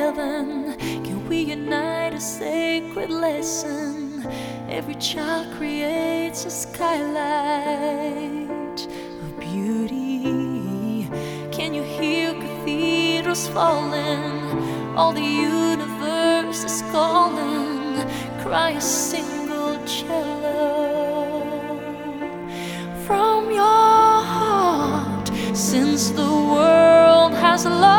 heaven. Can we unite a sacred lesson? Every child creates a skylight of beauty. Can you hear cathedrals falling? All the universe is calling. Cry a single cello from your heart, since the world has lost